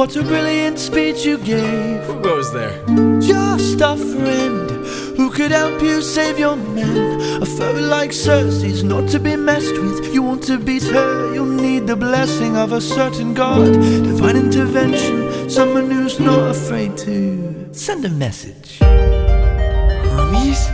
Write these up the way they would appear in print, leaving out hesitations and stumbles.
What a brilliant speech you gave. Who goes there? Just a friend who could help you save your men. A foe like Cersei's not to be messed with. You want to beat her, you'll need the blessing of a certain god. Divine intervention, someone who's not afraid to send a message. Hermes?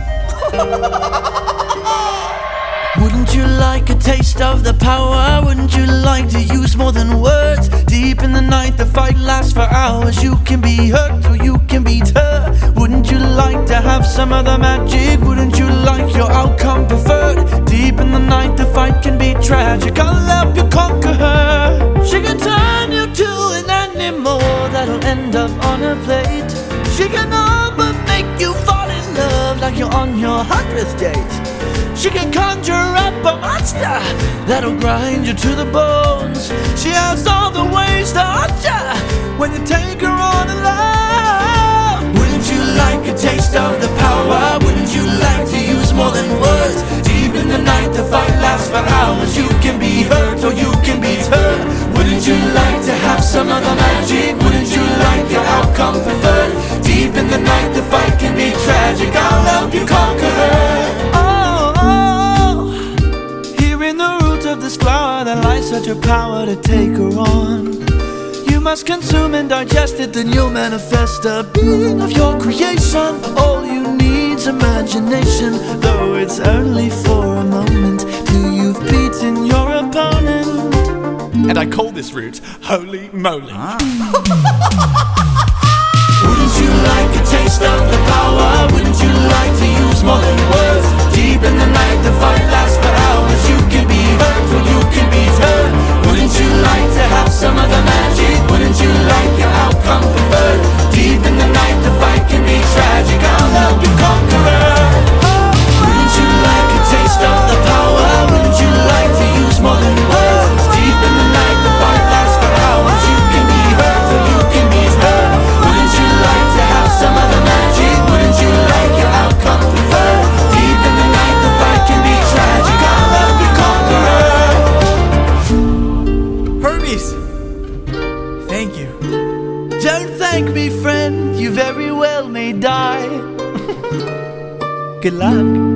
Wouldn't you like a taste of the power? Wouldn't you like to use more than words? Deep in the night the fight lasts for hours. You can be hurt or you can beat her. Wouldn't you like to have some of the magic? Wouldn't you like your outcome preferred? Deep in the night the fight can be tragic. I'll help you conquer her. She can turn you to an animal that'll end up on a plate. She can all but make you fall in love like you're on your 100th date. She can conjure up a monster that'll grind you to the bones. She has all the ways to hurt ya when you take her on alone. Wouldn't you like a taste of the power? Wouldn't you like to use more than words? Deep in the night the fight lasts for hours. You can be hurt or you can be turned. Wouldn't you like to have some of the magic? Wouldn't you like your outcome preferred? Deep in the night the fight can be tragic. I'll help you conquer her. Of this flower that lies such a power to take her on. You must consume and digest it, then you'll manifest a being of your creation. All you need's imagination, though it's only for a moment till you've beaten your opponent. And I call this route Holy Moly. Wouldn't you like a taste of the power? Wouldn't you like to use more than words? Deep in the night the fight lasts for hours. You can be hurt or you can be turned. Wouldn't you like to have some of the magic? Wouldn't you like your outcome preferred? Deep in the night the fight can be tragic. I'll help you conquer her. Wouldn't you like a taste of the power? Wouldn't you like to use more than words? Deep in the night the fight lasts for hours. You can be hurt or you can be turned. Wouldn't you like to have some of the magic? Wouldn't you like your outcome preferred? Deep in the night the fight can be tragic. I'll help you conquer her. Hermes! Thank you. Don't thank me, friend, you very well may die. Good luck.